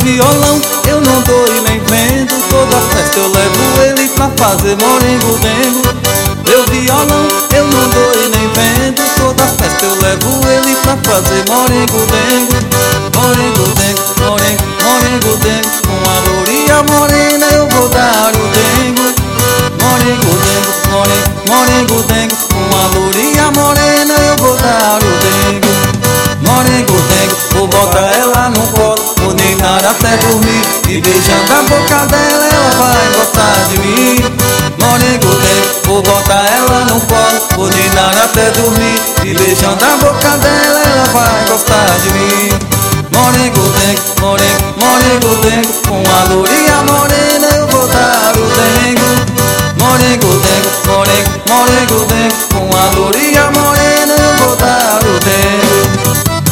violão eu não dou e nem vendo, toda festa eu levo ele pra fazer morengo-dengo. Meu violão eu não dou e nem vendo, toda festa eu levo ele pra fazer morengo-dengo. Morengo-dengo, morengo, morengo-dengo, com a lourinha morena eu vou dar o dengo. Morengo-dengo, morengo, morengo-dengo, com a lourinha morena eu vou dar o dengo. Morengo-dengo, vou botar ela no colo, vou ninar até dormir, e beijando a boca dela ela vai gostar de mim. Morengo-dengo, vou botar ela no colo, vou ninar até dormir, e beijando a boca dela ela vai gostar de mim. Morengo-dengo, morengo, morengo-dengo, com a lourinha morena eu vou dar o dengo. Morengo-dengo, morengo, morengo-dengo, com a lourinha morena eu vou dar o dengo.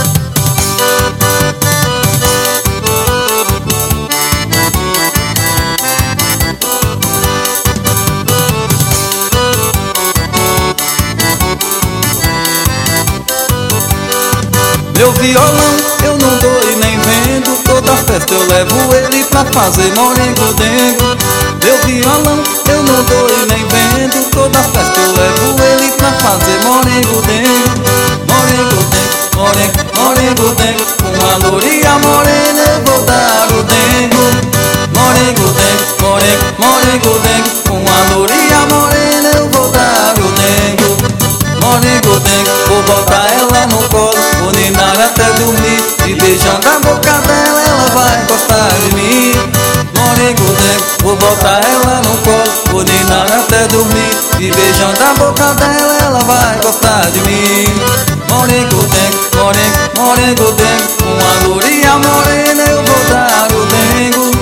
Meu violão eu não dou e nem vendo, toda festa eu levo ele pra fazer morengo-dengo. Meu violão eu não dou e nem vendo, toda festa eu levo ele pra fazer morengo-dengo. Morengo-dengo, morengo, morengo-dengo, com a lourinha morena eu vou dar o dengo. Morengo-dengo, morengo, morengo-dengo, com a lourinha morena eu vou dar o dengo. Morengo-dengo, vou botar ela no colo, vou ninar até dormir, e beijando a boca dela ela vai gostar de mim. Morengo-dengo, vou botar ela no colo, vou ninar até dormir, e beijando a boca dela ela vai gostar de mim. Morengo-dengo, morengo, morengo-dengo, com a lourinha morena eu vou dar o dengo.